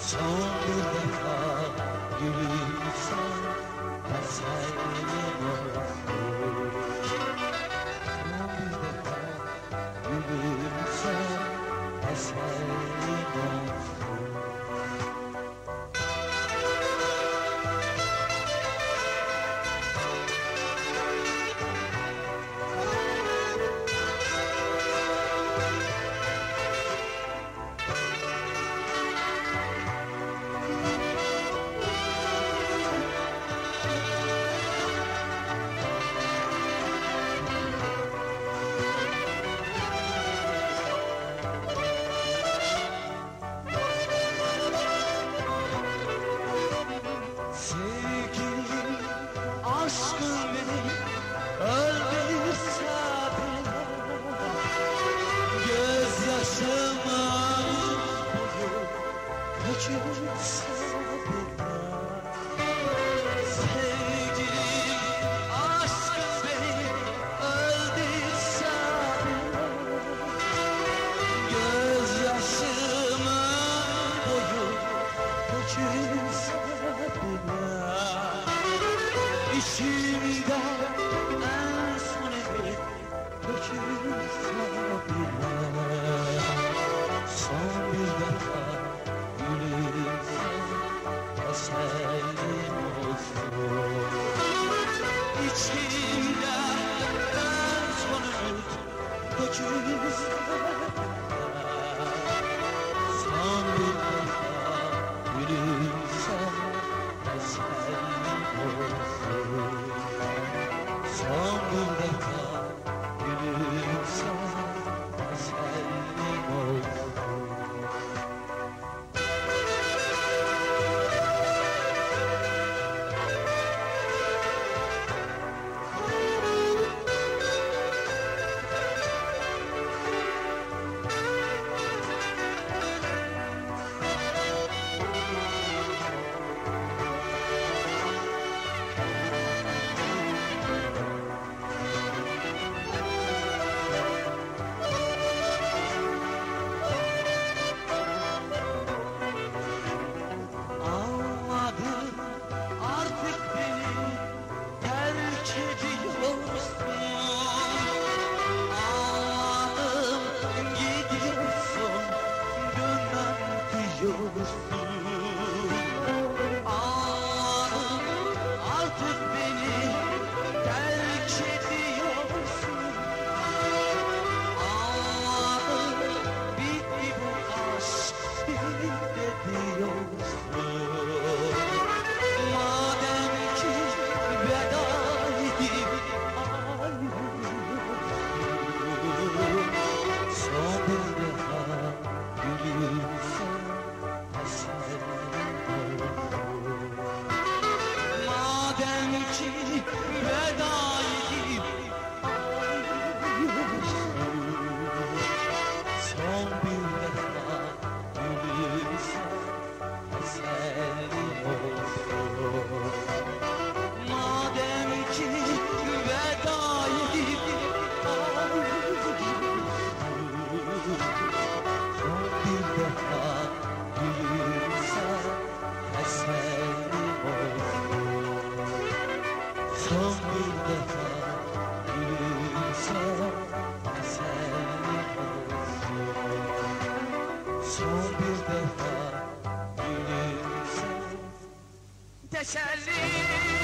Son bir defa gülürsen tesellim olsun. Son bir defa gülürsen tesellim olsun. Aşkın beni öldürse bile, gözyaşıma kaçırsa bile. Sevgilim, aşkın beni öldürse bile, gözyaşıma kaçırsa bile. İçimde en son evi dökülse bile, son bir defa gülürse tesellim olsun. İçimde en son evi dökülse bile, son bir defa gülürse tesellim olsun. Son bir defa gülürse tesellim olsun. Artık beni terk ediyorsun. Anladım, bitti bu aşk, bitti diyorsun. Madem ki veda edip ayrılıyorsun, son bir defa gülürsen madem ki veda edip ayrılıyorsun, son bir defa gülürsen tesellim olsun. Madem ki veda edip ayrılıyorsun, son bir defa gülürsen tesellim olsun. Son bir defa gülürse tesellim olsun. Son bir defa gülürse tesellim